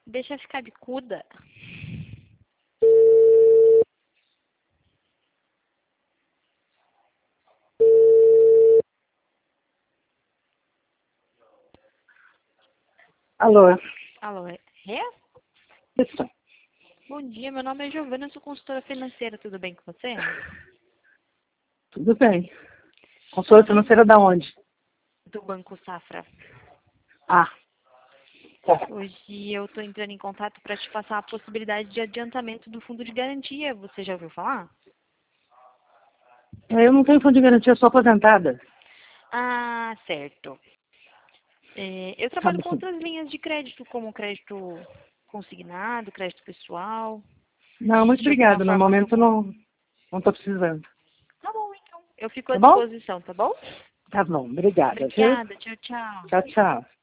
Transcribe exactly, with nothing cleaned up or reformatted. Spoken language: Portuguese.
Deixa ficar bicuda. Alô? Alô, é? É? Isso. Bom dia, meu nome é Giovana, eu sou consultora financeira, tudo bem com você? Tudo bem. Consultora financeira da onde? Do Banco Safra. Ah, tá. Hoje eu estou entrando em contato para te passar a possibilidade de adiantamento do fundo de garantia. Você já ouviu falar? É, eu não tenho fundo de garantia, eu sou aposentada. Ah, certo. É, eu trabalho Sabe com assim? outras linhas de crédito, como crédito consignado, crédito pessoal. Não, muito De alguma obrigada. No forma. momento não não estou precisando. Tá bom, então. Eu fico à Tá bom? disposição, tá bom? Tá bom, obrigada, viu? Obrigada, tchau, tchau. Tchau, tchau.